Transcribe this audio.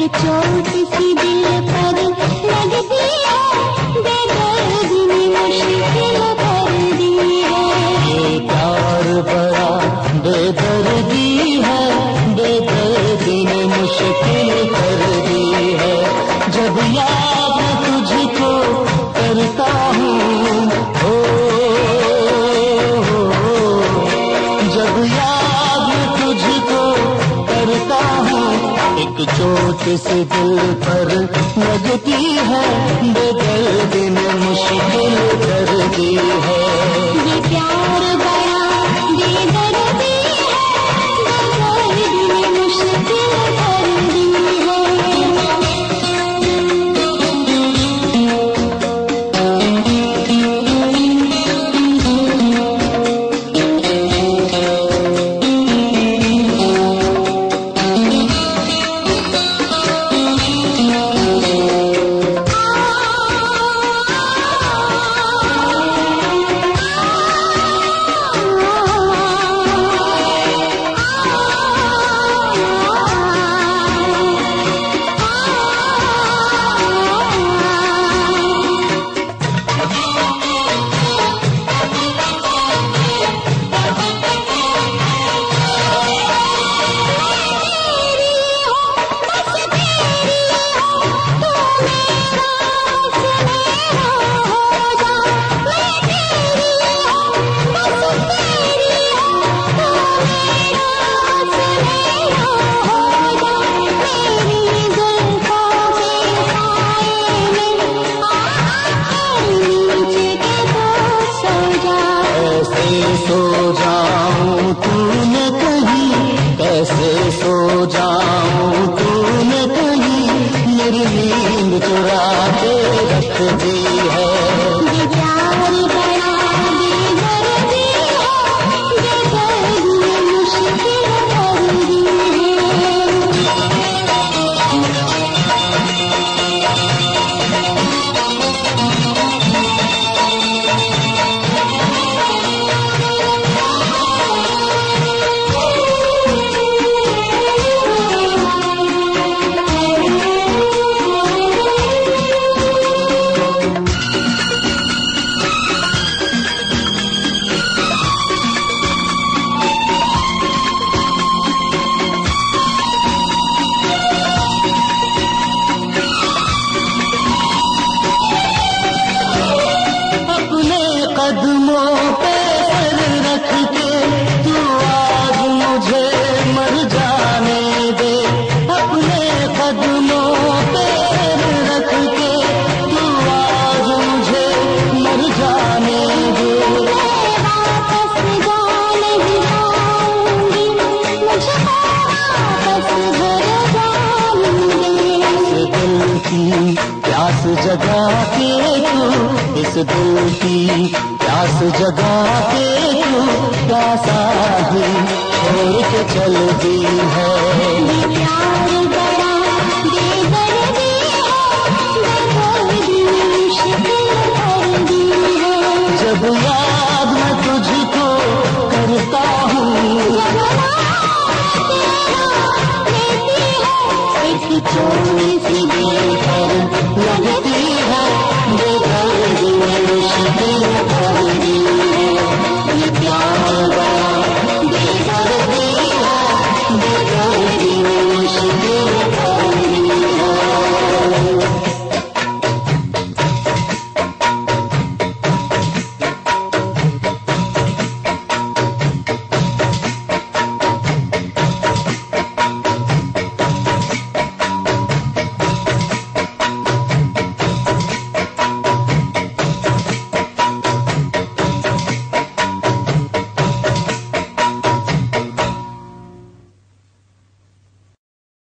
चोट सी दिल पर लगती है, बेदर्दी ने मुश्किल कर दी है। ये प्यार बड़ा बेदर्दी है, बेदर्दी ने मुश्किल कर दी है। जब याद तुझको करता हूँ, जब याद तुझको करता हूँ, एक चोट से दिल पर लगती है, बेदर्दी ने मुश्किल कर दी है। ये प्यार बड़ा बेदर्दी है, बेदर्दी ने मुश्किल कर दी सो जाऊं तूने कहीं, कैसे सो जाऊं तूने कहीं, मेरी नींद चुरा के रख दी है। ये प्यार बड़ा बेदर्दी है, बेदर्दी ने मुश्किल कर दी कदमों पे सर रख के तू आज मुझे मर जाने दे, अपने कदमों पे सर रख के तू आज मुझे मर जाने दे। वापस जा नहीं पाऊंगी, मुझे वापस घर जाऊंगी। इस दिल की प्यास जगा के तू, इस दिल की प्यास जगा के तू, प्यासा ही छोड़ के चल दी है। ये प्यार बड़ा बेदर्दी है, बेदर्दी ने मुश्किल कर दी है। जब याद मैं तुझको करता हूँ, जब याद तेरा लेती है, एक चोट सी दिल